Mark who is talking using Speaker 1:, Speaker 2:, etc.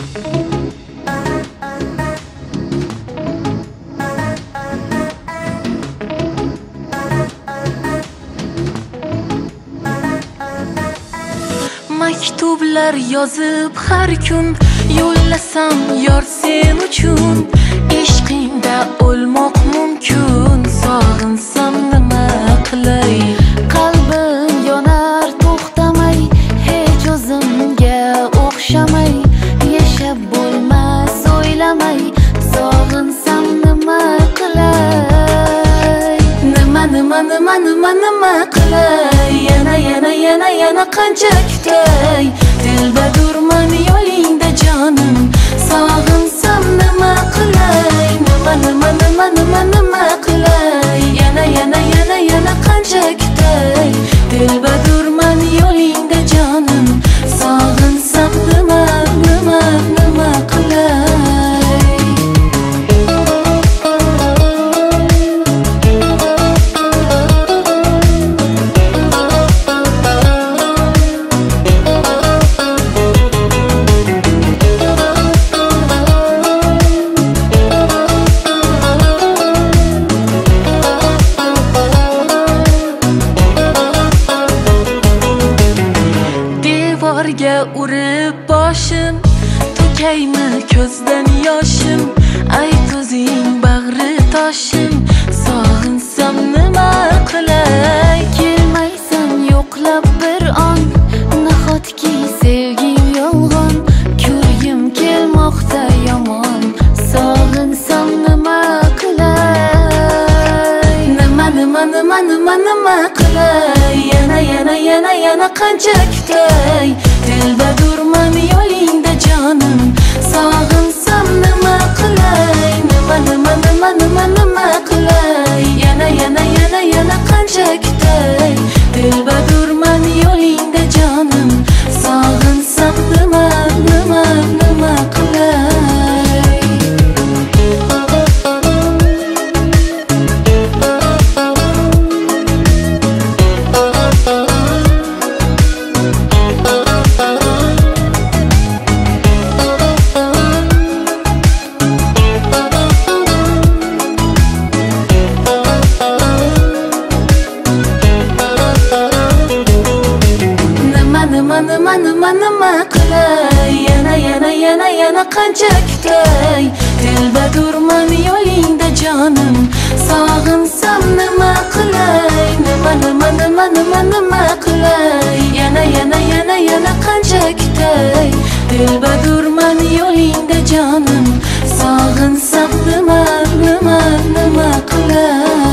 Speaker 1: Maktublar yozib har kun yo'llasam yor sen uchun. Ishqingda o'lmoq mumkin, sog'insam nima qilay? Qalbim yonar to'xtamay, hech o'zimga o'xshamay. Yashab bo'lmas o'ylamay, sog'insam nima qilay? Nima qilay? Yana qancha kutay? Dilbadurman yo'lingda jonim, sog'insam nima qilay? Nima qilay? Yana qancha kutay? Dilbadurman yo'lingda jonim, sog'insam nima qilay? Urib boshim, to'kaymi ko'zdan yoshim? Ayt o'zing bag'ri toshim, sog'insam nima qilay? Kelmaysan yo'qlab bir on, nahotki sevgim yolg'on? Ko'rgim kelmoqda yomon, sog'insam nima qilay? Nima qilay? Yana qancha kutay? Dilbadurman yo'lingda jonim, sog'insam nima qilay? Nima qilay? Yana qancha kutay? Dilbadurman yo'lingda jonim, sog'insam nima qilay? Nima qilay? Yana qancha kutay? Dilbadurman yo'lingda jonim, sog'insam nima qilay? Nima qilay? Yana qancha kutay? Dilbadurman yo'lingda jonim, sog'insam nima qilay?